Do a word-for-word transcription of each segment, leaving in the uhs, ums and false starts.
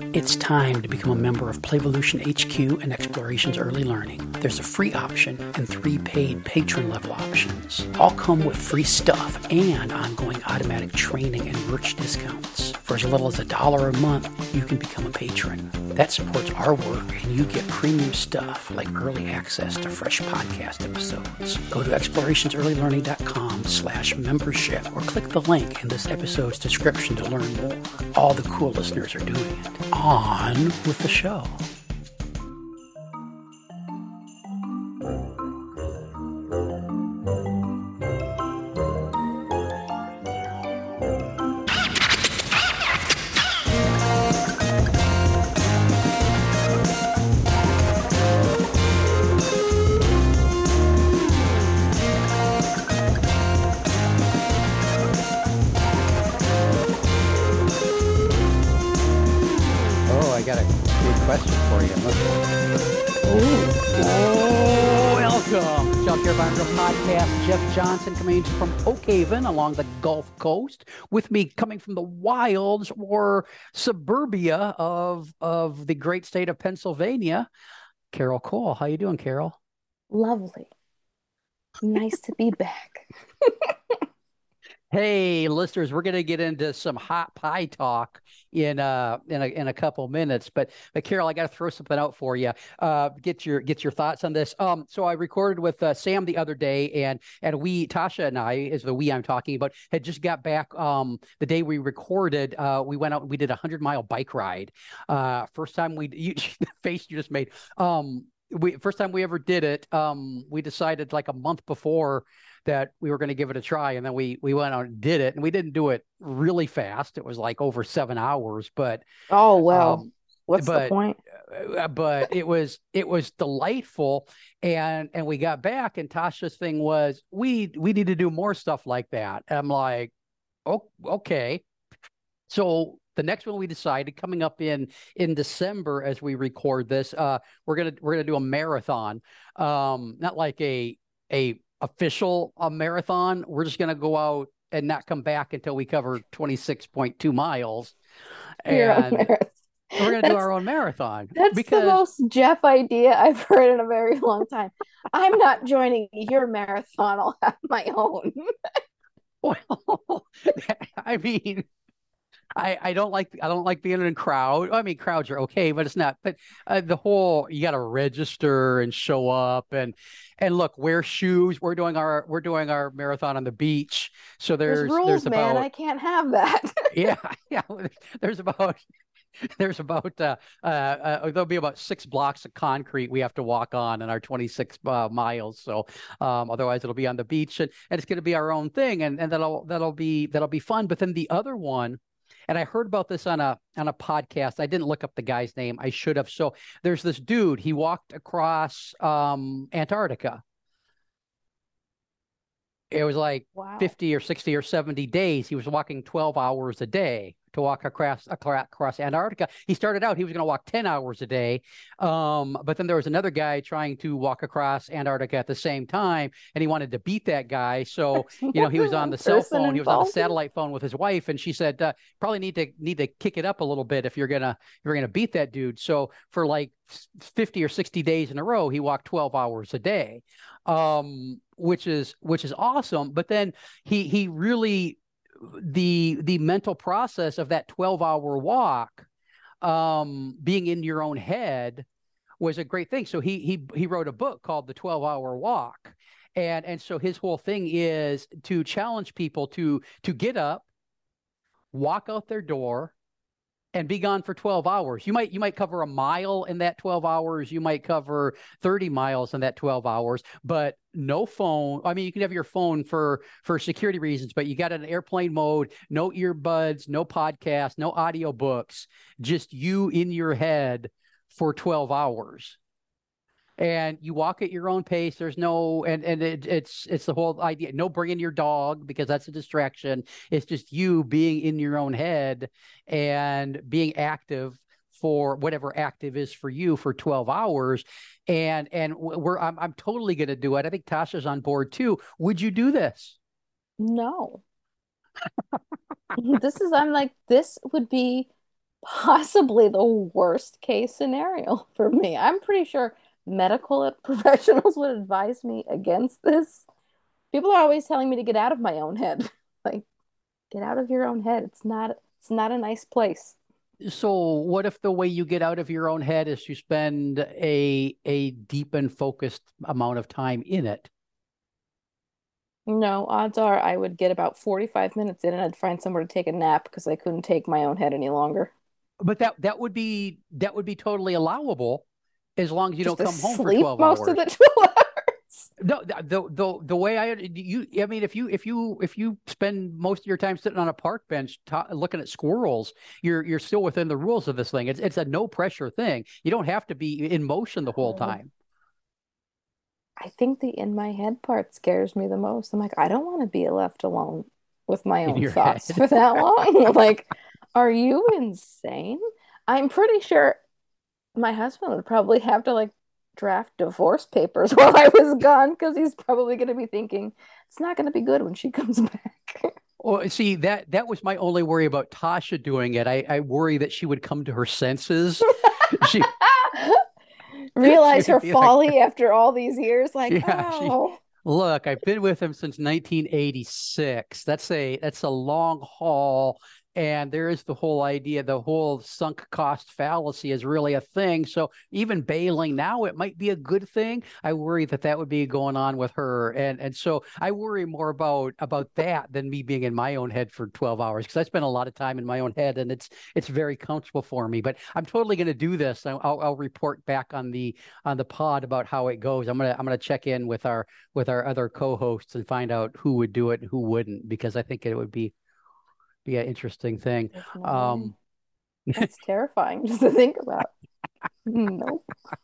It's time to become a member of Playvolution H Q and Explorations Early Learning. There's a free option and three paid patron level options. All come with free stuff and ongoing automatic training and merch discounts. For as little as a dollar a month, you can become a patron. That supports our work and you get premium stuff like early access to fresh podcast episodes. Go to explorationsearlylearning.com slash membership or click the link in this episode's description to learn more. All the cool listeners are doing it. On with the show. Jeff Johnson coming from Oak Haven along the Gulf Coast, with me coming from the wilds or suburbia of of the great state of Pennsylvania, Carol Cole. How you doing, Carol? Lovely. Nice to be back. Hey, listeners, we're going to get into some hot pie talk in uh in a in a couple minutes, but but Carol, I got to throw something out for you. Uh, get your get your thoughts on this. Um, so I recorded with uh, Sam the other day, and and we, Tasha and I, is the we I'm talking about, had just got back. Um, the day we recorded, uh, we went out, we did a hundred mile bike ride. Uh, first time we, you, the face you just made. Um, we first time we ever did it. Um, we decided like a month before that we were going to give it a try, and then we we went out and did it, and we didn't do it really fast. It was like over seven hours, but oh well, um, what's but, the point? Uh, but it was it was delightful, and and we got back, and Tasha's thing was we we need to do more stuff like that. And I'm like, oh, okay. So the next one we decided, coming up in in December as we record this, uh, we're gonna we're gonna do a marathon, um, not like a a official a marathon. We're just going to go out and not come back until we cover twenty-six point two miles. And we're going to do our own marathon. That's because... the most Jeff idea I've heard in a very long time. I'm not joining your marathon. I'll have my own. Well, I mean, I, I don't like I don't like being in a crowd. I mean, crowds are okay, but it's not. But uh, the whole, you got to register and show up and and look, wear shoes. We're doing our we're doing our marathon on the beach, so there's there's rules, there's about, man. I can't have that. yeah, yeah. There's about there's about uh, uh, uh there'll be about six blocks of concrete we have to walk on in our twenty-six uh, miles. So um, otherwise it'll be on the beach, and, and it's going to be our own thing, and and that'll that'll be that'll be fun. But then the other one. And I heard about this on a on a podcast. I didn't look up the guy's name. I should have. So there's this dude. He walked across um, Antarctica. It was like wow. fifty or sixty or seventy days. He was walking twelve hours a day to walk across across Antarctica. He started out, he was going to walk ten hours a day. Um, but then there was another guy trying to walk across Antarctica at the same time, and he wanted to beat that guy. So, you know, he was on the cell phone, he was on the satellite phone with his wife, and she said, uh, probably need to need to kick it up a little bit if you're gonna if you're gonna beat that dude. So for like fifty or sixty days in a row, he walked twelve hours a day. Um, which is which is awesome. But then he he really the the mental process of that twelve hour walk, um, being in your own head, was a great thing. So he he he wrote a book called The twelve hour Walk. And and so his whole thing is to challenge people to to get up, walk out their door, and be gone for twelve hours. You might you might cover a mile in that twelve hours. You might cover thirty miles in that twelve hours, but no phone. I mean, you can have your phone for, for security reasons, but you got an airplane mode, no earbuds, no podcast, no audiobooks, just you in your head for twelve hours. And you walk at your own pace. There's no, and, and it, it's, it's the whole idea. No bringing your dog because that's a distraction. It's just you being in your own head and being active for whatever active is for you for twelve hours. And, and we're, I'm, I'm totally going to do it. I think Tasha's on board too. Would you do this? No. This is, I'm like, this would be possibly the worst case scenario for me. I'm pretty sure medical professionals would advise me against this. People are always telling me to get out of my own head. Like, get out of your own head. It's not it's not a nice place. So what if the way you get out of your own head is you spend a a deep and focused amount of time in it? No, odds are I would get about forty-five minutes in and I'd find somewhere to take a nap because I couldn't take my own head any longer. But that that would be that would be totally allowable as long as you Just don't to come home for sleep twelve most of hours. the twelve hours. No, the the the way I you I mean if you if you if you spend most of your time sitting on a park bench ta looking at squirrels, you're you're still within the rules of this thing. It's it's a no pressure thing. You don't have to be in motion the whole Oh, time. I think the in my head part scares me the most. I'm like, I don't want to be left alone with my In own your thoughts head. for that long. Like, are you insane? I'm pretty sure my husband would probably have to like draft divorce papers while I was gone because he's probably going to be thinking it's not going to be good when she comes back. Well, see that that was my only worry about Tasha doing it. I I worry that she would come to her senses. She she Realize her would be like, folly after all these years, like, yeah, she oh, look, I've been with him since nineteen eighty-six. That's a that's a long haul. And there is the whole idea, the whole sunk cost fallacy is really a thing. So even bailing now, it might be a good thing. I worry that that would be going on with her, and and so I worry more about about that than me being in my own head for twelve hours because I spend a lot of time in my own head, and it's it's very comfortable for me. But I'm totally going to do this. I'll, I'll report back on the on the pod about how it goes. I'm gonna I'm gonna check in with our with our other co-hosts and find out who would do it and who wouldn't, because I think it would be be an interesting thing. there's no way. Um, That's terrifying just to think about. Nope.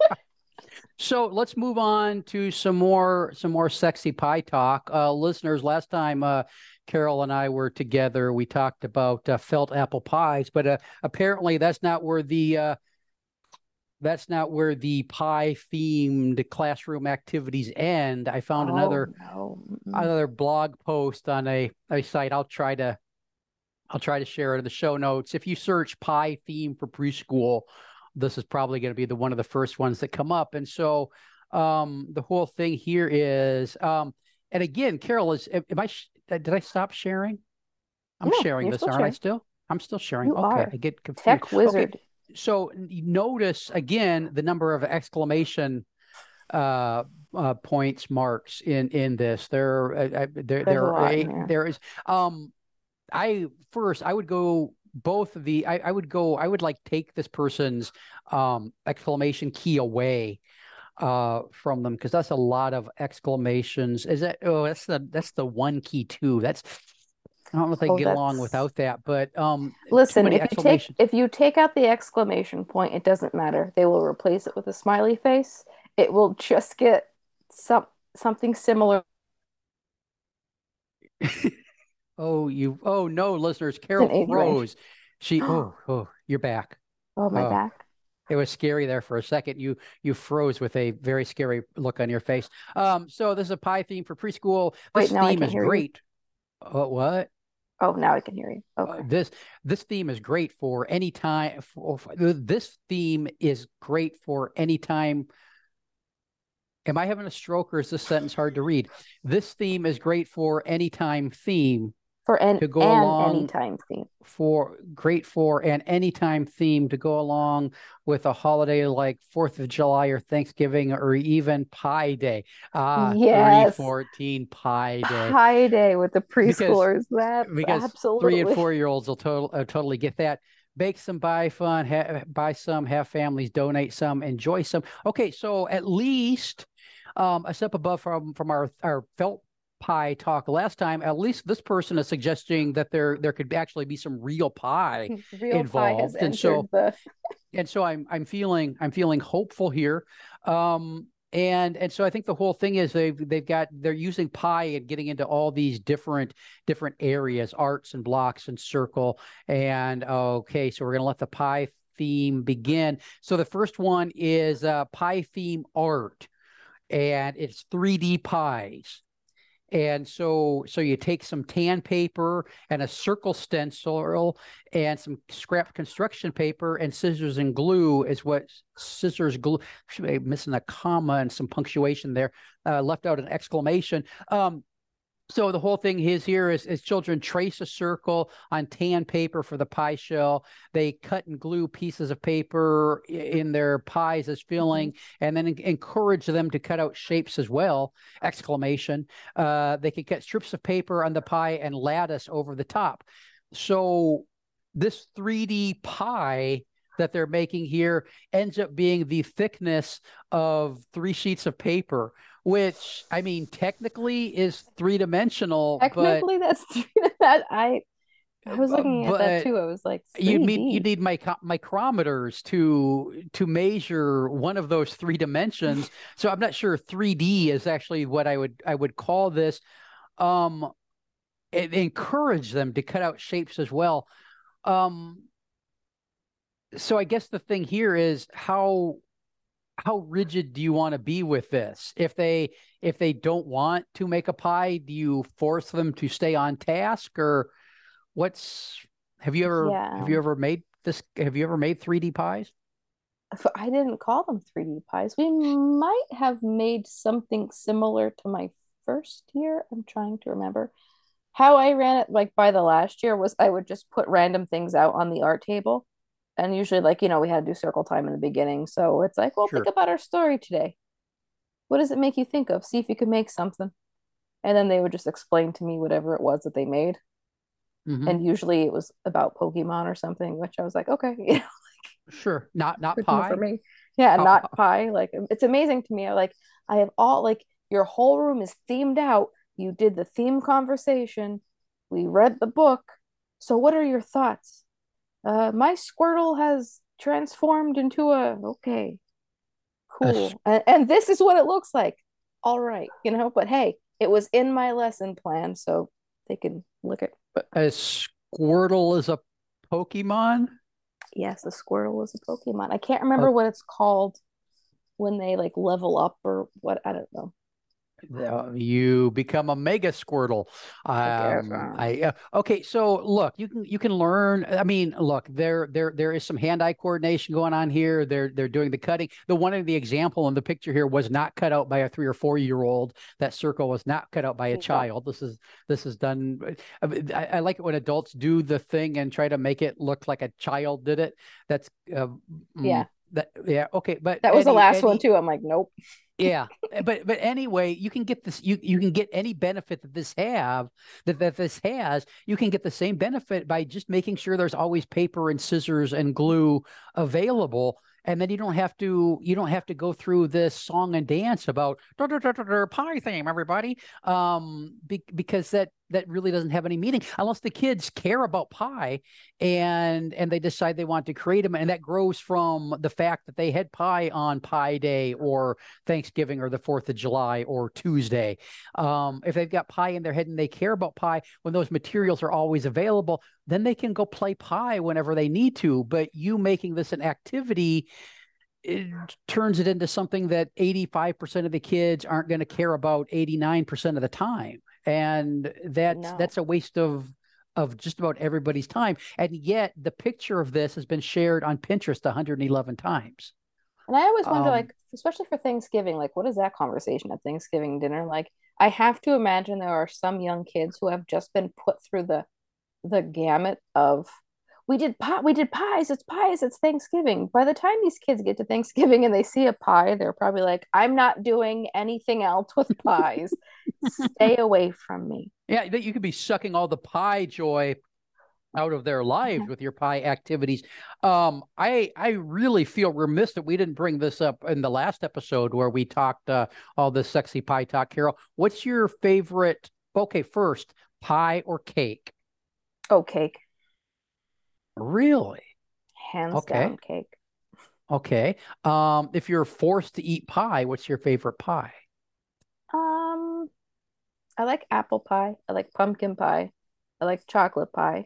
so let's move on to some more some more sexy pie talk. Uh, listeners, last time uh, Carol and I were together, we talked about uh, felt apple pies, but uh, apparently that's not where the uh, that's not where the pie themed classroom activities end. I found Oh another no. Mm-mm. another blog post on a, a site. I'll try to I'll try to share it in the show notes. If you search pie theme for preschool, this is probably going to be the one of the first ones that come up. And so um, the whole thing here is, um, and again, Carol, is am I did I stop sharing? I'm No, sharing you're this, still aren't I sharing. still? I'm still sharing. You Okay, are I get confused. tech Okay, wizard. so notice again the number of exclamation uh, uh points marks in in this. There, uh, there, There's a there, lot in a, here. there is. Um, I first I would go both of the I, I would go I would like take this person's um exclamation key away uh from them because that's a lot of exclamations. Is that oh that's the that's the one key too. That's I don't know if they can Oh, get along that's without that, but um too listen, many if you take exclamations. if you take out the exclamation point, it doesn't matter. They will replace it with a smiley face. It will just get some something similar Oh, you oh no, listeners, in Carol age range. froze. She oh oh you're back. Oh, my Oh, back. it was scary there for a second. You you froze with a very scary look on your face. Um, so this is a pie theme for preschool. Wait, This now I theme can is hear you. great. Uh, what? Oh, now I can hear you. Uh, Okay. this this theme is great for any time. For, for- this theme is great for any time. Am I having a stroke or is this sentence hard to read? This theme is great for anytime theme For an to go an along anytime theme. for great for an anytime theme to go along with a holiday like Fourth of July or Thanksgiving or even Pi Day. Ah, three Yes. fourteen Pi Day. Pie day with the Because preschoolers. That's because three and absolutely. four year olds will total, uh, totally get that. Bake some, buy fun, ha- buy some, have families donate some, enjoy some. Okay, so at least um, a step above from from our our felt pie talk last time. At least this person is suggesting that there there could actually be some real pie Real pie has involved, and entered so the and so I'm I'm feeling I'm feeling hopeful here. Um, and and so I think the whole thing is they've they've got they're using pie and getting into all these different different areas, arts and blocks and circle. And okay, so we're gonna let the pie theme begin. So the first one is uh, pie theme art, and it's three D pies. And so, so you take some tan paper and a circle stencil and some scrap construction paper and scissors and glue is what scissors glue. Should be missing a comma and some punctuation there. Uh, left out an exclamation. Um, So the whole thing is here is, is children trace a circle on tan paper for the pie shell. They cut and glue pieces of paper in their pies as filling, mm-hmm. and then encourage them to cut out shapes as well, exclamation. Uh, they can cut strips of paper on the pie and lattice over the top. So this three D pie that they're making here ends up being the thickness of three sheets of paper, which, I mean, technically is three-dimensional. Technically, but, that's three, that I I was looking at that too. I was like, you need you need micro micrometers to to measure one of those three dimensions. So I'm not sure three D is actually what I would I would call this. Um, it, encourage them to cut out shapes as well. Um, so I guess the thing here is how how rigid do you want to be with this? If they if they don't want to make a pie, do you force them to stay on task, or what's have you ever yeah. have you ever made this have you ever made three D pies? I didn't call them three D pies. We might have made something similar to my first year. I'm trying to remember. How I ran it like by the last year was I would just put random things out on the art table. And usually, like, you know, we had to do circle time in the beginning. So it's like, well, sure. Think about our story today. What does it make you think of? See if you can make something. And then they would just explain to me whatever it was that they made. Mm-hmm. And usually it was about Pokemon or something, which I was like, okay, you know, like, sure. Not not pie for me. Yeah, oh. Not pie. Like, it's amazing to me. I like I have all like your whole room is themed out. You did the theme conversation. We read the book. So what are your thoughts? Uh, my Squirtle has transformed into a, okay, cool. A... And, and this is what it looks like. All right, you know, but hey, it was in my lesson plan, so they can look at. But a Squirtle is a Pokemon? Yes, a Squirtle is a Pokemon. I can't remember uh, what it's called when they like level up or what. I don't know. You become a Mega Squirtle. Um, I, I uh, okay. So look, you can you can learn. I mean, look, there there there is some hand-eye coordination going on here. They're they're doing the cutting. The one in the example in the picture here was not cut out by a three or four year old. That circle was not cut out by a yeah. child. This is this is done. I, I like it when adults do the thing and try to make it look like a child did it. That's uh, yeah. That yeah. Okay, but that was any, the last any, one too. I'm like, nope. Yeah, but but anyway, you can get this. You you can get any benefit that this have that that this has. You can get the same benefit by just making sure there's always paper and scissors and glue available, and then you don't have to you don't have to go through this song and dance about dur, dur, dur, dur, dur, pie theme, everybody. Um, be, because that that really doesn't have any meaning unless the kids care about pie and and they decide they want to create them, and that grows from the fact that they had pie on Pie Day or Thanksgiving or the fourth of July or Tuesday. Um, if they've got pie in their head and they care about pie, when those materials are always available, then they can go play pie whenever they need to. But you making this an activity, it turns it into something that eighty-five percent of the kids aren't going to care about eighty-nine percent of the time. And that's no. that's a waste of of just about everybody's time. And yet the picture of this has been shared on Pinterest one hundred eleven times. And I always wonder, um, like, especially for Thanksgiving, like, what is that conversation at Thanksgiving dinner? Like, I have to imagine there are some young kids who have just been put through the the gamut of we did pie, we did pies, it's pies, it's Thanksgiving. By the time these kids get to Thanksgiving and they see a pie, they're probably like, I'm not doing anything else with pies. Stay away from me. Yeah, you could be sucking all the pie joy out of their lives yeah. with your pie activities. Um, I I really feel remiss that we didn't bring this up in the last episode where we talked uh, all this sexy pie talk. Carol, what's your favorite? Okay, first, pie or cake? Oh, cake. Really? Hands okay. down, cake. Okay. Um, if you're forced to eat pie, what's your favorite pie? Um, I like apple pie. I like pumpkin pie. I like chocolate pie.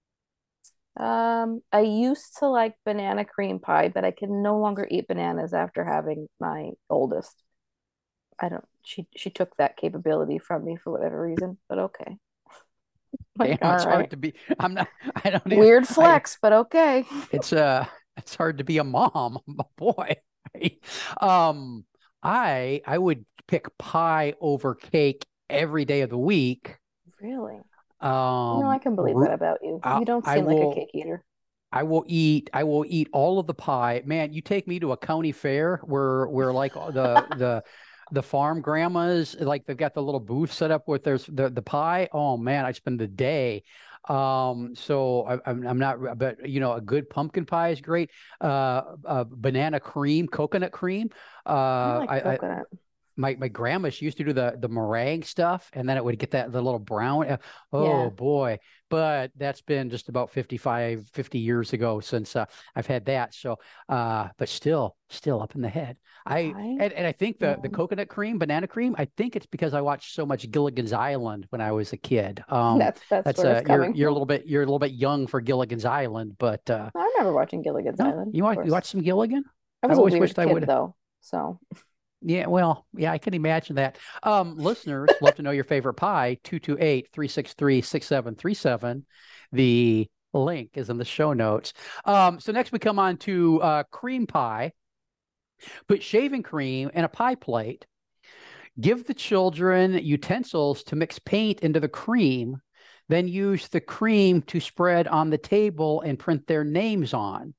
Um, I used to like banana cream pie, but I can no longer eat bananas after having my oldest. I don't, she she took that capability from me for whatever reason, but okay. Like, Damn, all it's hard right. to be. I'm not. I don't. Even, Weird I. flex, but okay. It's uh. It's hard to be a mom. Boy. Um. I I would pick pie over cake every day of the week. Really? You know, I Um. can believe that r- about you. I, You don't I seem like a will. cake eater. I will eat. I will eat all of the pie. Man, you take me to a county fair where where like the the the farm grandmas, like they've got the little booth set up with there's the the pie. Oh man, I spend the day. Um, so I, I'm I'm not, but you know, a good pumpkin pie is great. Uh, uh banana cream, coconut cream. I Uh, like I, I coconut. my my grandma, she used to do the the meringue stuff, and then it would get that the little brown. uh, Oh Yeah. boy. But that's been just about fifty-five, fifty years ago since uh, I've had that. So uh but still still up in the head. I Pie? and, and I think the the Mm. coconut cream, banana cream, I think it's because I watched so much Gilligan's Island when I was a kid. Um That's that's that's where it's uh you're coming you're a from. little bit you're a little bit young for Gilligan's Island, but uh I remember watching Gilligan's no, Island, you of want you course. watch some Gilligan? I I was a always weird wished I kid would. though, so Yeah, well, yeah, I can imagine that. Um, listeners, love to know your favorite pie, two two eight, three six three, six seven three seven. The link is in the show notes. Um, so next we come on to uh, cream pie. Put shaving cream in a pie plate. Give the children utensils to mix paint into the cream. Then use the cream to spread on the table and print their names on.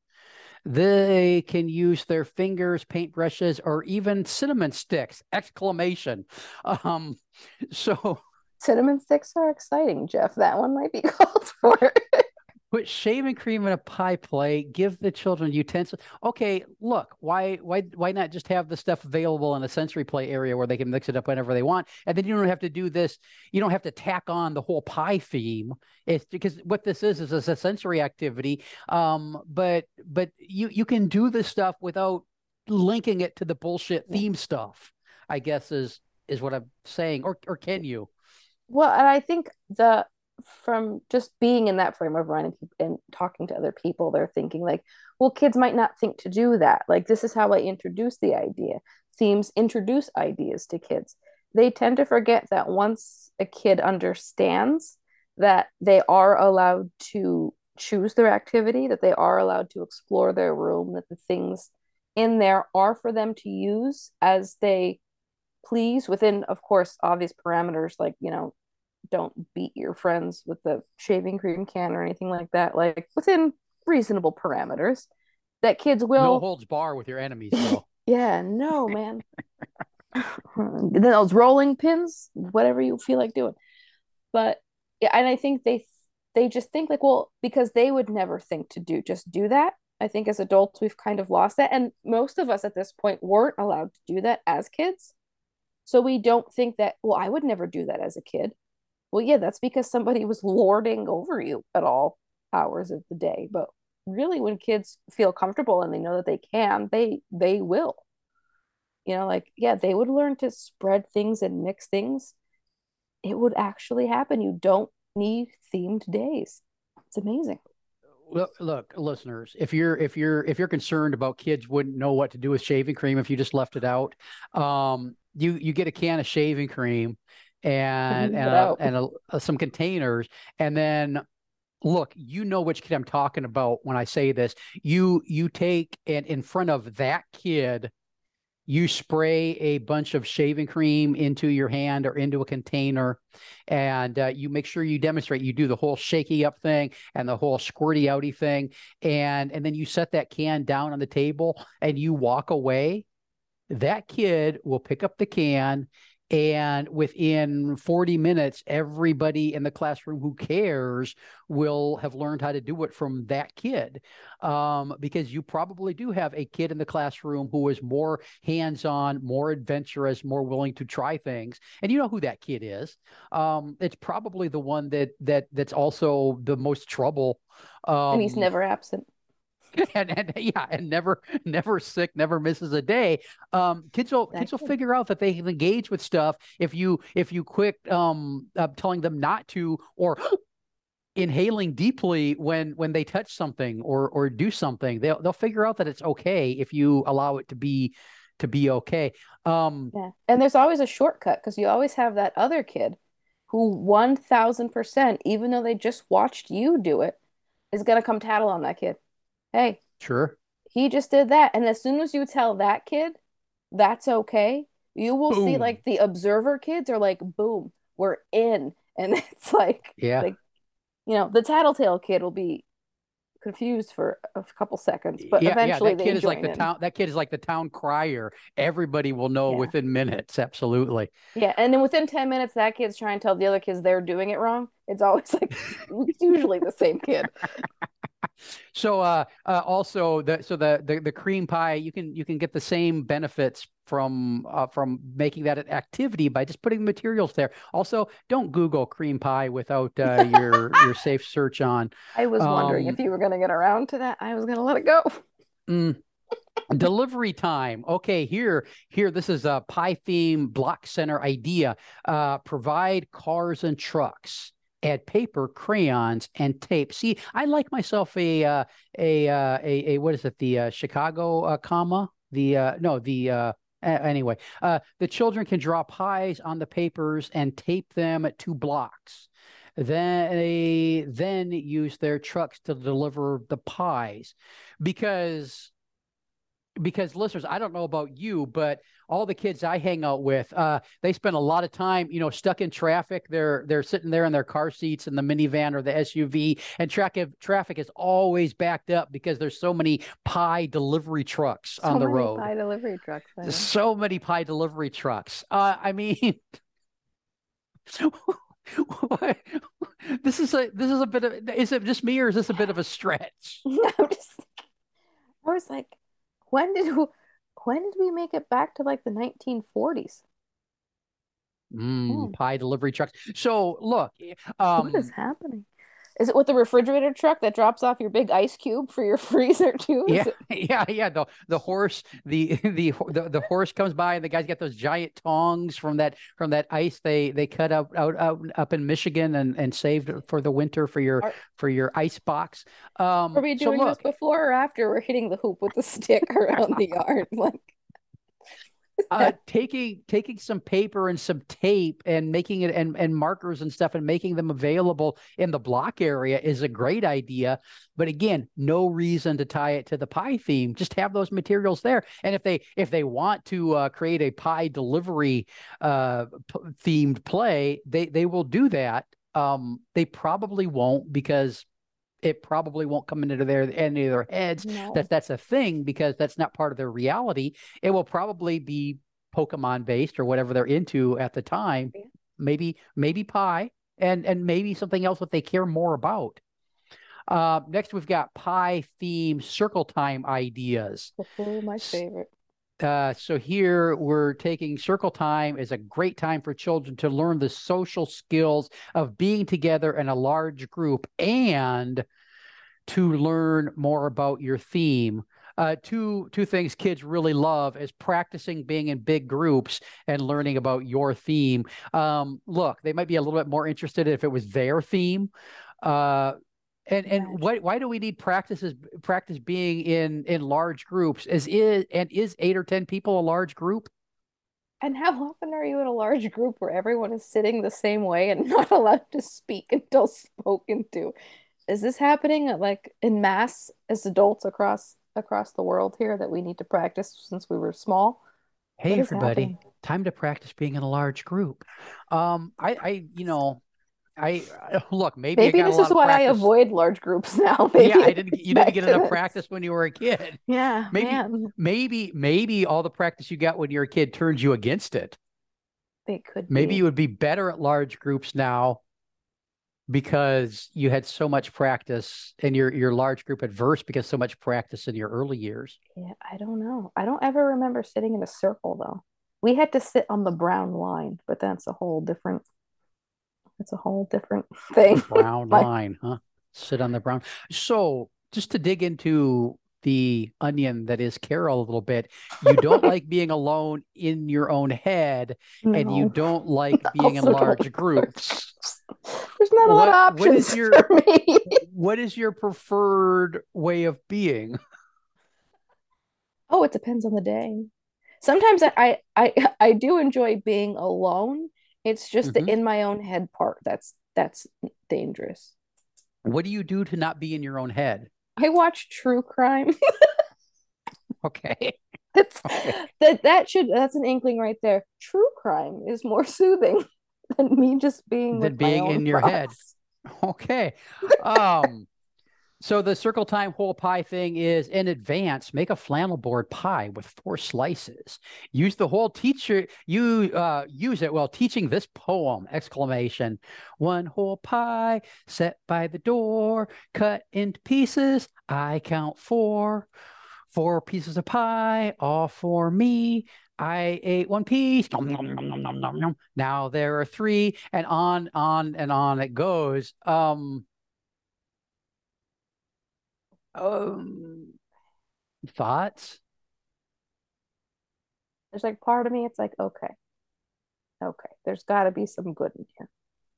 They can use their fingers, paintbrushes, or even cinnamon sticks! Exclamation. Um, so cinnamon sticks are exciting, Jeff. That one might be called for. put shaving cream in a pie plate, give the children utensils. Okay, look, why why why not just have the stuff available in a sensory play area where they can mix it up whenever they want? And then you don't have to do this, you don't have to tack on the whole pie theme. It's because what this is is a sensory activity. Um, but but you you can do this stuff without linking it to the bullshit Yeah. theme stuff, I guess is is what I'm saying. Or or can you? Well, and I think the from just being in that frame of mind and, and talking to other people, they're thinking like, well, kids might not think to do that. Like, this is how I introduce the idea. Themes introduce ideas to kids. They tend to forget that once a kid understands that they are allowed to choose their activity, that they are allowed to explore their room, that the things in there are for them to use as they please within, of course, obvious parameters, like, you know, don't beat your friends with the shaving cream can or anything like that, like within reasonable parameters that kids No will. holds bar with your enemies, though. Yeah, no, man. Those rolling pins, whatever you feel like doing. But yeah, and I think they they just think like, well, because they would never think to do just do that. I think as adults we've kind of lost that, and most of us at this point weren't allowed to do that as kids. So we don't think that, well, I would never do that as a kid. Well, yeah, that's because somebody was lording over you at all hours of the day. But really, when kids feel comfortable and they know that they can, they they will. You know, like, yeah, they would learn to spread things and mix things. It would actually happen. You don't need themed days. It's amazing. Look, look, listeners, if you're if you're if you're concerned about kids wouldn't know what to do with shaving cream if you just left it out, um, you you get a can of shaving cream and Leave and it a, out. and a, a- some containers, and then look, you know which kid I'm talking about when I say this. You you take and in front of that kid you spray a bunch of shaving cream into your hand or into a container, and uh, you make sure you demonstrate you do the whole shaky up thing and the whole squirty outy thing, and and then you set that can down on the table and you walk away. That kid will pick up the can, and within forty minutes everybody in the classroom who cares will have learned how to do it from that kid, um, because you probably do have a kid in the classroom who is more hands-on, more adventurous, more willing to try things, and you know who that kid is. Um, it's probably the one that that that's also the most trouble. And he's um, never absent. and, and yeah, and never never sick, never misses a day. Um, kids will That kids will kid. figure out that they can engage with stuff if you if you quit um uh, telling them not to, or inhaling deeply when when they touch something or or do something. They'll they'll figure out that it's okay if you allow it to be to be okay. Um, Yeah. And there's always a shortcut because you always have that other kid who one thousand percent, even though they just watched you do it, is going to come tattle on that kid. Hey, sure. he just did that. And as soon as you tell that kid that's okay, you will see Boom. like the observer kids are like, boom, we're in. And it's like, Yeah. like, you know, the tattletale kid will be confused for a couple seconds, but Yeah, yeah, eventually that they kid is like join the in. town that kid is like the town crier. Everybody will know Yeah. within minutes. Absolutely. Yeah. And then within ten minutes, that kid's trying to tell the other kids they're doing it wrong. It's always like, it's usually the same kid. So uh, uh also the so the, the the cream pie, you can you can get the same benefits from uh, from making that an activity by just putting materials there. Also, don't Google cream pie without uh, your your safe search on. I was wondering if Um, you were going to get around to that. I was going to let it go. mm, Delivery time. Okay, here, here, this is a pie theme block center idea. Uh, provide cars and trucks. Add paper, crayons, and tape. See, I like myself a uh, a, uh, a a what is it? The uh, Chicago uh, comma. The uh, no, the uh, anyway. Uh, the children can draw pies on the papers and tape them to blocks. Then they then use their trucks to deliver the pies, because because listeners, I don't know about you, but all the kids I hang out with, uh, they spend a lot of time, you know, stuck in traffic. They're they're sitting there in their car seats in the minivan or the S U V, and traffic traffic is always backed up because there's so many pie delivery trucks So on the many road. pie delivery trucks. I know. So many pie delivery trucks. Uh, I mean, this is a this is a bit of, is it just me or is this a bit of a stretch? I'm just, I was like, when did when did we make it back to like the nineteen forties? Mm, Man, pie delivery trucks. So look, what is um, happening? Is it with the refrigerator truck that drops off your big ice cube for your freezer too? Is yeah, it? yeah, yeah. The the horse, the the the, the horse comes by, and the guys got those giant tongs from that from that ice they they cut out out, out up in Michigan and and saved for the winter for your Are, for your ice box. are Um, we so doing this look, before or after we're hitting the hoop with the stick around the yard? Like, uh taking taking some paper and some tape and making it and and markers and stuff and making them available in the block area is a great idea, but again, no reason to tie it to the pie theme. Just have those materials there, and if they if they want to uh, create a pie delivery uh p- themed play, they they will do that. Um they probably won't, because it probably won't come into their any of their heads that no. that's a thing, because that's not part of their reality. It will probably be Pokemon based or whatever they're into at the time. Yeah. Maybe maybe pie, and and maybe something else that they care more about. Uh, next, we've got pie theme circle time ideas. Oh, my favorite. Uh, so here we're taking circle time as a great time for children to learn the social skills of being together in a large group and to learn more about your theme. Uh, two two things kids really love is practicing being in big groups and learning about your theme. Um, look, they might be a little bit more interested if it was their theme. Uh, and and Imagine. why why do we need practices practice being in in large groups? Is is and is eight or ten people a large group? And how often are you in a large group where everyone is sitting the same way and not allowed to speak until spoken to? Is this happening at, like in mass as adults across across the world here that we need to practice since we were small? Hey What is everybody, happening? time to practice being in a large group. Um, I I you know I look, maybe you Maybe got a this lot is of why I practice. avoid large groups now. Yeah, Maybe I it didn't gets you didn't back get to enough this. practice when you were a kid. Yeah, Maybe man, maybe maybe all the practice you got when you were a kid turns you against it. they could Maybe be. you would be better at large groups now because you had so much practice, and your your large group adverse because so much practice in your early years. Yeah, I don't know. I don't ever remember sitting in a circle though. We had to sit on the brown line, but that's a whole different, that's a whole different The thing. brown My line, huh? Sit on the brown. So, just to dig into the onion that is Carol a little bit, you don't like being alone in your own head, and you no, don't like being in also don't large like large groups. groups. There's not a lot of What what is options your for me. what is your preferred way of being? Oh, it depends on the day. Sometimes I, I I I do enjoy being alone. It's just the Hmm. in my own head part that's that's dangerous. What do you do to not be in your own head? I watch true crime. Okay. That's Okay. that that should that's an inkling right there. True crime is more soothing than me just being with Than my being own in your head. thoughts. Okay. Um, So the circle time whole pie thing is in advance, make a flannel board pie with four slices. Use the whole teacher, you uh use it while teaching this poem, exclamation. One whole pie set by the door, cut into pieces. I count four. Four pieces of pie, all for me. I ate one piece. Nom, nom, nom, nom, nom, nom, nom. Now there are three, and on, on, and on it goes. Um, um, thoughts? There's like part of me, it's like, okay, okay, there's got to be some good in here.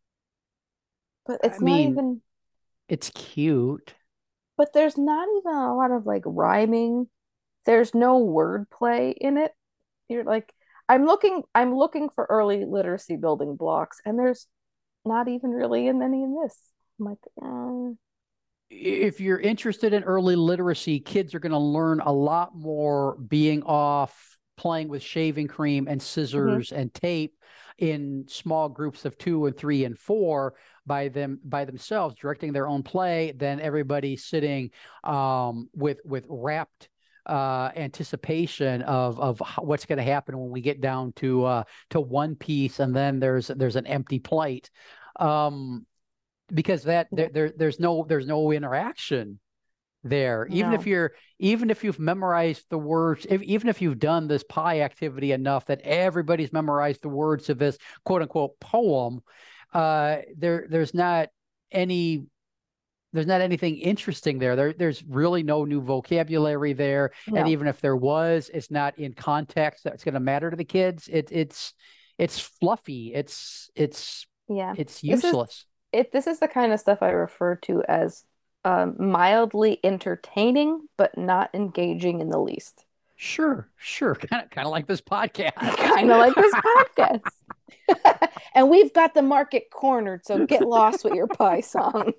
But I it's not mean, even, it's cute. but there's not even a lot of like rhyming. There's no wordplay in it. You're like, I'm looking, I'm looking for early literacy building blocks, and there's not even really in any in this. I'm like, uh, If you're interested in early literacy, kids are going to learn a lot more being off, playing with shaving cream and mhm. scissors and tape in small groups of two and three and four by them by themselves, directing their own play, than everybody sitting um, with with rapt uh, anticipation of of what's going to happen when we get down to uh, to one piece, and then there's there's an empty plate. Um, because that Yeah, there, there there's no there's no interaction there. Even if no, you're even if you've memorized the words, if, even if you've done this pie activity enough that everybody's memorized the words of this quote unquote poem, uh, there there's not any there's not anything interesting there. There there's really no new vocabulary there, and no, even if there was, it's not in context that's going to matter to the kids. It it's it's fluffy. It's it's yeah. it's This is useless. it. This is the kind of stuff I refer to as um, mildly entertaining, but not engaging in the least. Sure, sure. Kind of kind of like this podcast. Kind of like this podcast. And we've got the market cornered, so get lost with your pie song.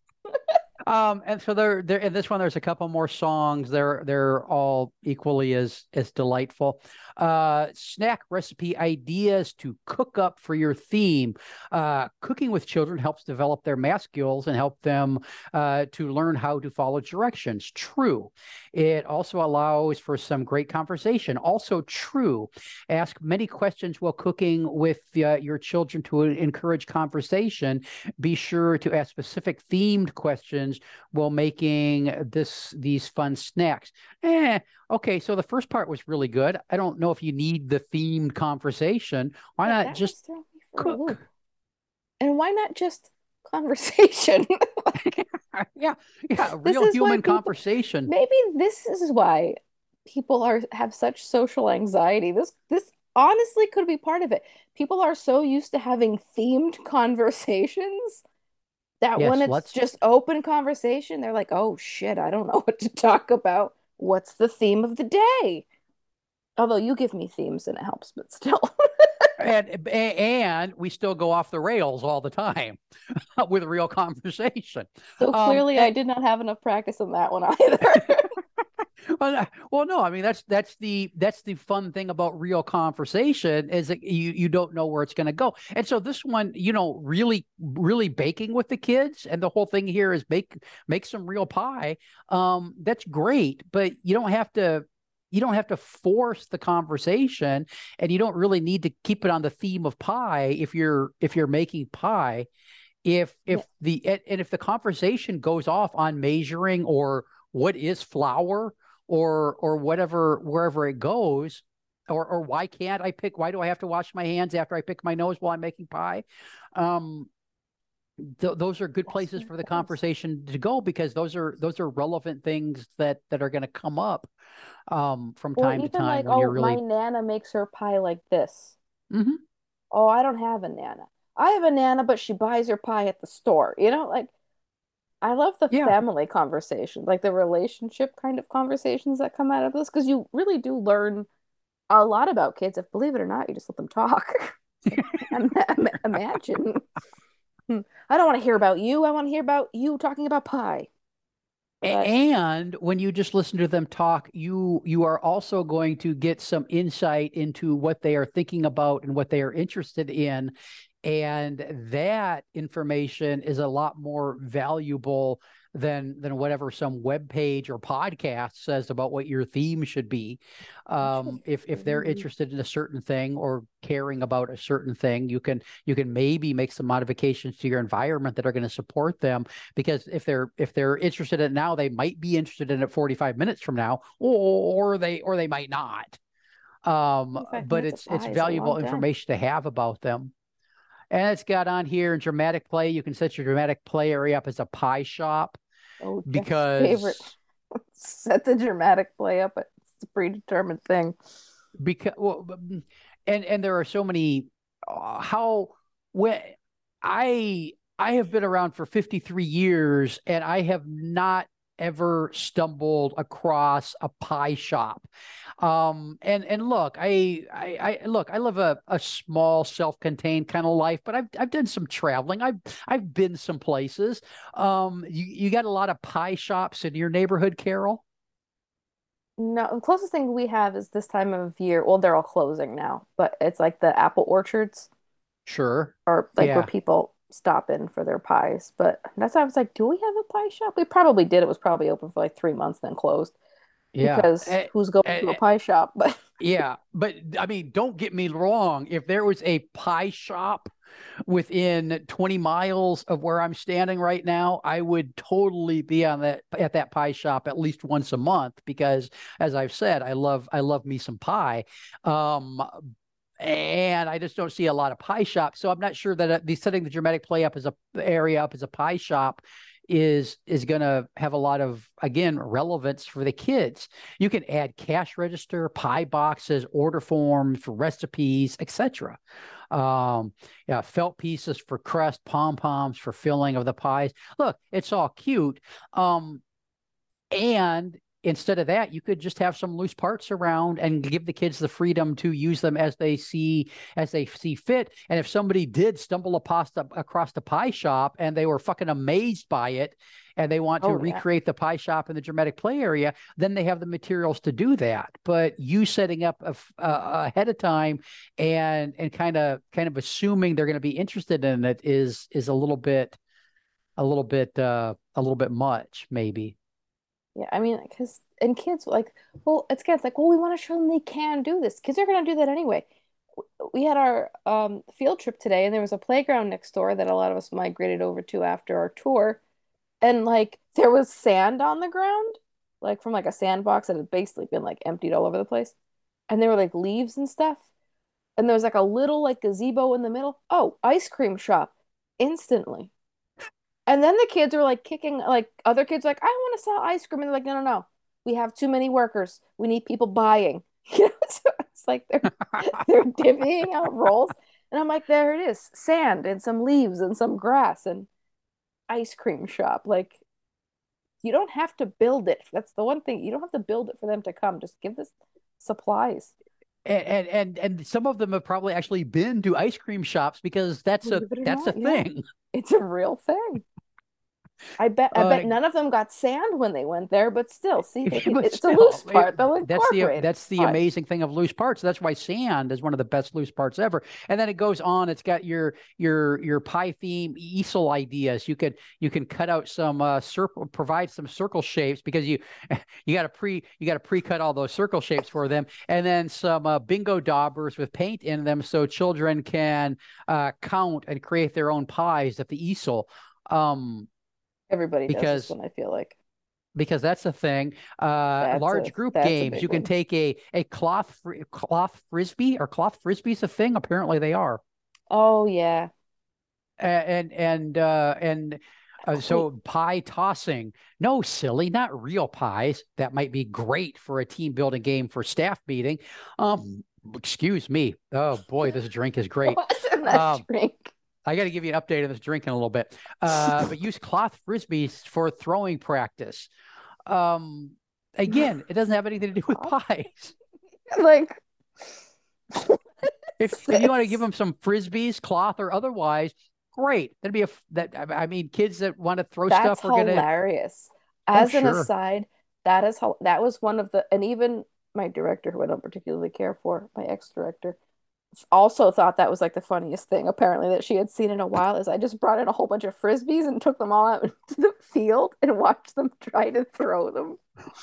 Um, and so there, there in this one, there's a couple more songs. They're they're all equally as as delightful. Uh, snack recipe ideas to cook up for your theme. Uh, cooking with children helps develop their math skills and help them uh, to learn how to follow directions. True. It also allows for some great conversation. Also true. Ask many questions while cooking with uh, your children to encourage conversation. Be sure to ask specific themed questions while making this these fun snacks. Eh, okay, so the first part was really good. I don't know if you need the themed conversation. Why Yeah, not that just was throwing me for a cook? loop. And why not just conversation? Like, Yeah, yeah, this real is why human people, conversation. maybe this is why people are have such social anxiety. This this honestly could be part of it. People are so used to having themed conversations that when Yes, it's let's just open conversation, they're like, "Oh shit, I don't know what to talk about. What's the theme of the day?" Although you give me themes and it helps, but still. and and we still go off the rails all the time with real conversation. So Um, clearly I and, did not have enough practice on that one either. well, well, no, I mean that's that's the that's the fun thing about real conversation is that you you don't know where it's going to go. And so this one, you know, really really baking with the kids, and the whole thing here is bake make some real pie. Um, that's great, but you don't have to you don't have to force the conversation, and you don't really need to keep it on the theme of pie if you're if you're making pie. If Yeah, if the and if the conversation goes off on measuring or what is flour or or whatever wherever it goes, or or why can't I pick why do I have to wash my hands after I pick my nose while I'm making pie? Um, th- those are good that's places fair for the points. conversation to go because those are those are relevant things that that are going to come up um, from Or time to even time like, when you're oh, my really. nana makes her pie like this. Mhm. Oh, I don't have a nana. I have a nana, but she buys her pie at the store. You know, like I love the Yeah. family conversations, like the relationship kind of conversations that come out of this, because you really do learn a lot about kids. If believe it or not, you just let them talk. Imagine. I don't want to hear about you. I want to hear about you talking about pie. But And when you just listen to them talk, you you are also going to get some insight into what they are thinking about and what they are interested in. And that information is a lot more valuable than than whatever some web page or podcast says about what your theme should be. Um, if if they're interested in a certain thing or caring about a certain thing, you can you can maybe make some modifications to your environment that are going to support them. Because if they're if they're interested in it now, they might be interested in it forty-five minutes from now, or, or they or they might not. Um, but it's it's valuable information to have about them. And it's got on here in dramatic play. You can set your dramatic play area up as a pie shop. Oh, because favorite. Set the dramatic play up. It's a predetermined thing. Because well, and and there are so many. Uh, how when I I have been around for fifty-three years, and I have not ever stumbled across a pie shop. Um, and and look, I I, I look, I live a, a small, self-contained kind of life, but I've I've done some traveling. I've I've been some places. Um, you you got a lot of pie shops in your neighborhood, Carol? No, the closest thing we have is this time of year. Well, they're all closing now, but it's like the apple orchards, Sure. or like where Yeah. people stop in for their pies. But that's why I was like, do we have a pie shop? We probably did. It was probably open for like three months, then closed Yeah. because Eh, who's going to a eh, pie shop? But Yeah, but I mean, don't get me wrong. If there was a pie shop within twenty miles of where I'm standing right now, I would totally be on that at that pie shop at least once a month because, as I've said, I love I love me some pie. Um, and I just don't see a lot of pie shops. So I'm not sure that uh, the setting the dramatic play up as a area up as a pie shop is is going to have a lot of, again, relevance for the kids. You can add cash register, pie boxes, order forms for recipes, et cetera. Um, yeah, felt pieces for crust, pom poms for filling of the pies. Look, it's all cute. Um, and instead of that, you could just have some loose parts around and give the kids the freedom to use them as they see as they see fit. And if somebody did stumble across the, across the pie shop and they were fucking amazed by it, and they want to oh yeah, recreate the pie shop in the dramatic play area, then they have the materials to do that. But you setting up a, uh, ahead of time and and kind of kind of assuming they're going to be interested in it is is a little bit a little bit uh, a little bit much, maybe. yeah. I mean, because and kids like, well, it's kids like, well, we want to show them they can do this. Kids are going to do that anyway. We had our um, field trip today, and there was a playground next door that a lot of us migrated over to after our tour. And like there was sand on the ground, like from like a sandbox that had basically been like emptied all over the place. And there were like leaves and stuff. And there was like a little like gazebo in the middle. Oh, ice cream shop instantly. And then the kids were like kicking, like other kids were like, I want to sell ice cream. And they're like, no, no, no. We have too many workers. We need people buying. You know, so it's like they're they're divvying out roles. And I'm like, there it is. Sand and some leaves and some grass and ice cream shop. Like you don't have to build it. That's the one thing. You don't have to build it for them to come. Just give this supplies. And and and some of them have probably actually been to ice cream shops because that's a Believe it or that's a not, yeah. thing. It's a real thing. I bet I Uh, bet none of them got sand when they went there, but still, see, they could, but it's a loose still, it, part. They'll that's the incorporate it. that's the Fine. amazing thing of loose parts. That's why sand is one of the best loose parts ever. And then it goes on. It's got your your your pie theme easel ideas. You could you can cut out some uh, circle, provide some circle shapes because you you got to pre you got to pre cut all those circle shapes for them, and then some uh, bingo daubers with paint in them so children can uh, count and create their own pies at the easel. Um, Everybody does this because one, I feel like. because that's the thing. Uh, That's a large group that's a games, big you can one. take a a cloth fr- cloth frisbee or cloth frisbee's a thing. Apparently, they are. Oh yeah. A- And and uh, and uh, Wait, so pie tossing. No, silly, not real pies. That might be great for a team building game for staff meeting. Um, excuse me. Oh boy, this drink is great. what's in that Um, drink? I got to give you an update on this drink in a little bit. Uh, but use cloth frisbees for throwing practice. Um, again, it doesn't have anything to do with pies. Like If if you want to give them some frisbees, cloth or otherwise, great. That'd be a that I mean, kids that want to throw That's stuff are gonna. hilarious. Oh, As an sure. aside, that is how that was one of the, and even my director, who I don't particularly care for, my ex-director, also thought that was like the funniest thing apparently that she had seen in a while, is I just brought in a whole bunch of frisbees and took them all out into the field and watched them try to throw them.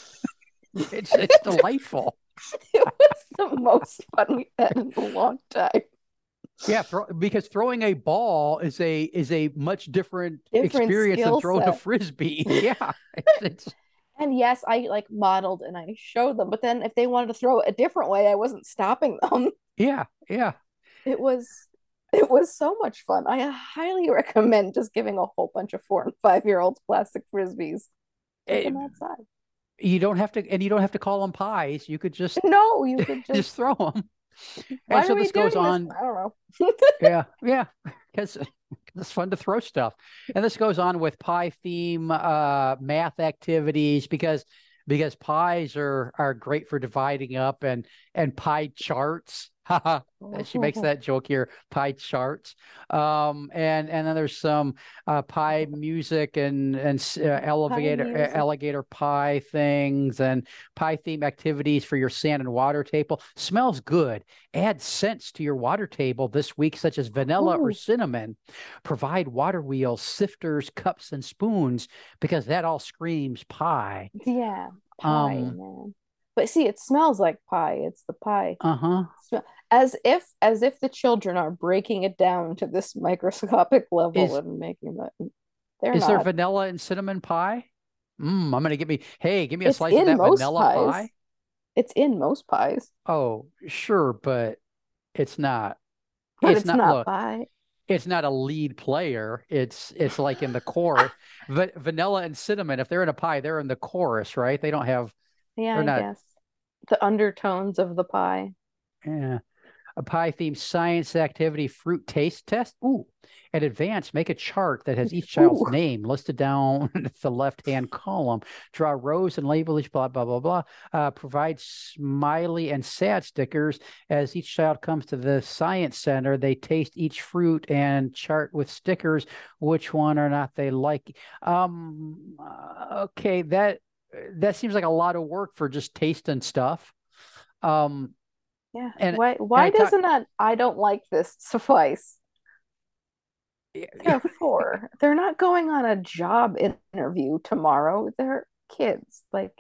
It's it's delightful. It was the most fun we've had in a long time. Yeah, throw, because throwing a ball is a is a much different Different experience than skill throwing a set. frisbee. Yeah, it's, it's And yes, I like modeled and I showed them, but then if they wanted to throw it a different way, I wasn't stopping them. yeah, yeah. It was it was so much fun. I highly recommend just giving a whole bunch of four and five year olds plastic frisbees. Take Eh, them outside. you don't have to, and you don't have to call them pies. You could just No, you could just just, throw them. And why are so we this goes doing this? on. I don't know. Yeah, yeah, because it's fun to throw stuff. And this goes on with pie theme uh, math activities because because pies are are great for dividing up and and pie charts. She makes that joke here, pie charts. Um, and and then there's some uh, pie music and and uh, Pie elevator uh, music. alligator pie things and pie theme activities for your sand and water table. Smells good. Add scents to your water table this week, such as vanilla or Ooh, cinnamon. Provide water wheels, sifters, cups, and spoons because that all screams pie. yeah, pie, Um, man. But see, it smells like pie. It's the pie uh-huh. smell. As if as if the children are breaking it down to this microscopic level Is and making that. They're is there not. vanilla and cinnamon pie? Mm, I'm gonna give me, hey, give me a It's slice of in that most vanilla pies. pie. It's in most pies, Oh, sure, but it's not. but It's it's not. not Look, pie. it's not a lead player. It's it's like in the core. Va vanilla and cinnamon, if they're in a pie, they're in the chorus, right? They don't have. Yeah, They're I not. guess. The undertones of the pie. Yeah. A pie themed science activity fruit taste test. Ooh, at advanced, make a chart that has each child's Ooh. name listed down the left hand column. Draw rows and label each blah, blah, blah, blah. Uh, provide smiley and sad stickers. As each child comes to the science center, they taste each fruit and chart with stickers which one or not they like. Um, uh, okay, that that seems like a lot of work for just tasting stuff. Um, Yeah. and Why and why I thought. doesn't that I don't like this suffice? They're four. They're not going on a job interview tomorrow. They're kids. Like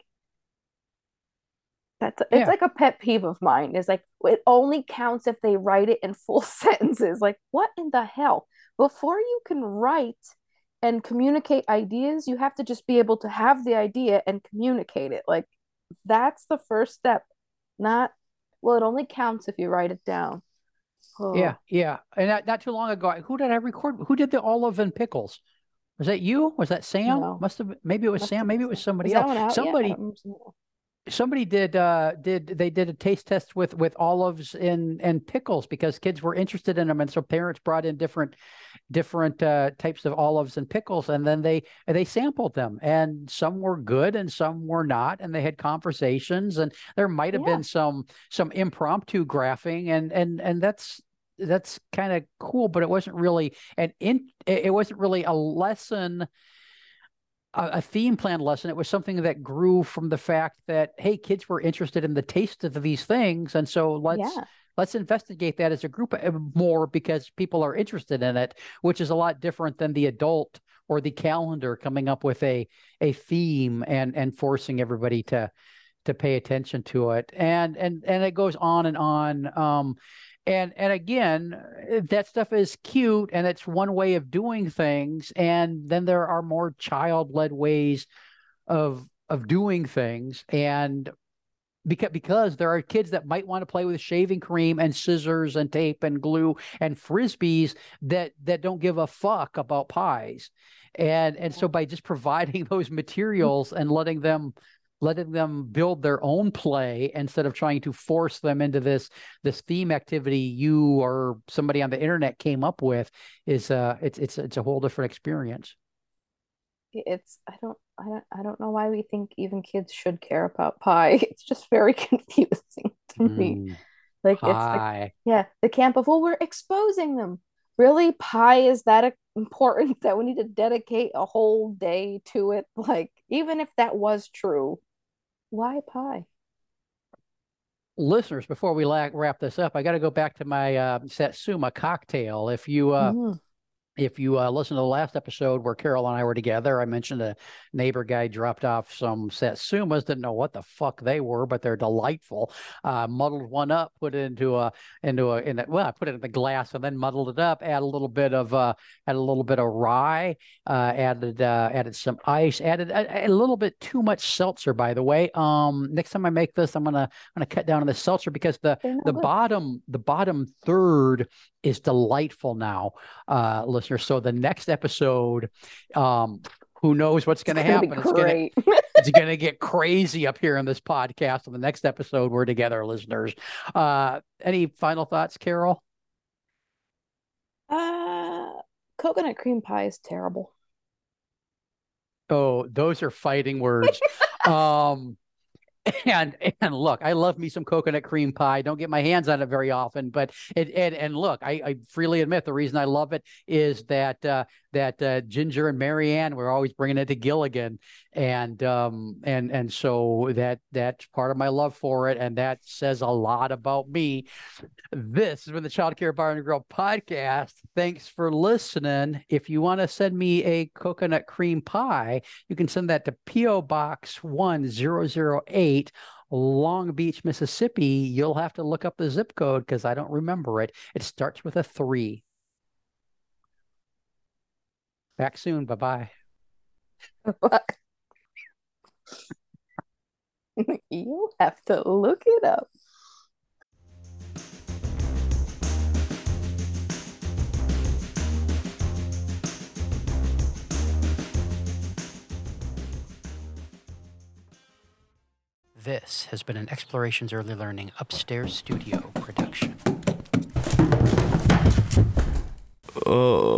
that's it's Yeah, like a pet peeve of mine. Is like it only counts if they write it in full sentences. Like what in the hell? Before you can write and communicate ideas, you have to just be able to have the idea and communicate it. Like that's the first step. Not, well, it only counts if you write it down. yeah, Oh, yeah. And not, not too long ago, who did I record? Who did the olive and pickles? Was that you? Was that Sam? no. Must have been, maybe it was Must Sam, have been maybe it was so. Is somebody that else. one out yet? I don't Somebody remember. somebody did uh did they did a taste test with with olives and and pickles because kids were interested in them and so parents brought in different different uh types of olives and pickles and then they they sampled them and some were good and some were not and they had conversations and there might have Yeah, been some some impromptu graphing and and and that's that's kind of cool but it wasn't really an in it wasn't really a lesson a, a theme plan lesson. It was something that grew from the fact that, hey, kids were interested in the taste of these things. And so let's yeah, let's investigate that as a group uh, more because people are interested in it, which is a lot different than the adult or the calendar coming up with a a theme and and forcing everybody to to pay attention to it. And and and it goes on and on. Um and and again, that stuff is cute and it's one way of doing things. And then there are more child-led ways of of doing things. And because because there are kids that might want to play with shaving cream and scissors and tape and glue and frisbees that that don't give a fuck about pies. And and so by just providing those materials and letting them letting them build their own play instead of trying to force them into this this theme activity you or somebody on the internet came up with is uh it's it's it's a whole different experience. it's I don't I don't I don't know why we think even kids should care about pie. It's just very confusing to me. Mm. Like it's the Pie. yeah, the camp of, well, we're exposing them. Really, pie is that important that we need to dedicate a whole day to it? Like, even if that was true, why pie? Listeners, before we la- wrap this up, I got to go back to my uh, Satsuma cocktail. If you uh, Mm. If you uh, listen to the last episode where Carol and I were together, I mentioned a neighbor guy dropped off some Satsumas, didn't know what the fuck they were, but they're delightful. Uh, muddled one up, put it into a into a in a, well, I put it in the glass and then muddled it up. Add a little bit of uh, add a little bit of rye, uh, added uh, added some ice, added a, a little bit too much seltzer. By the way, um, next time I make this, I'm gonna I'm gonna cut down on the seltzer because the They're no the good. bottom the bottom third is delightful now, uh, listeners. So the next episode, um, who knows what's going to happen? It's going to it's going to get crazy up here in this podcast. On the next episode, we're together, listeners. Uh, any final thoughts, Carol? Uh, coconut cream pie is terrible. Oh, those are fighting words. um, And and look, I love me some coconut cream pie. Don't get my hands on it very often, but it and and look, I, I freely admit the reason I love it is that uh, that uh, Ginger and Marianne were always bringing it to Gilligan, and um and and so that that's part of my love for it, and that says a lot about me. This has been the Child Care Bar and Grill podcast. Thanks for listening. If you want to send me a coconut cream pie, you can send that to P O Box one zero zero eight, Long Beach, Mississippi. You'll have to look up the zip code because I don't remember it. It starts with a three. Back soon. Bye-bye. You'll have to look it up. This has been an Explorations Early Learning Upstairs Studio production. Oh.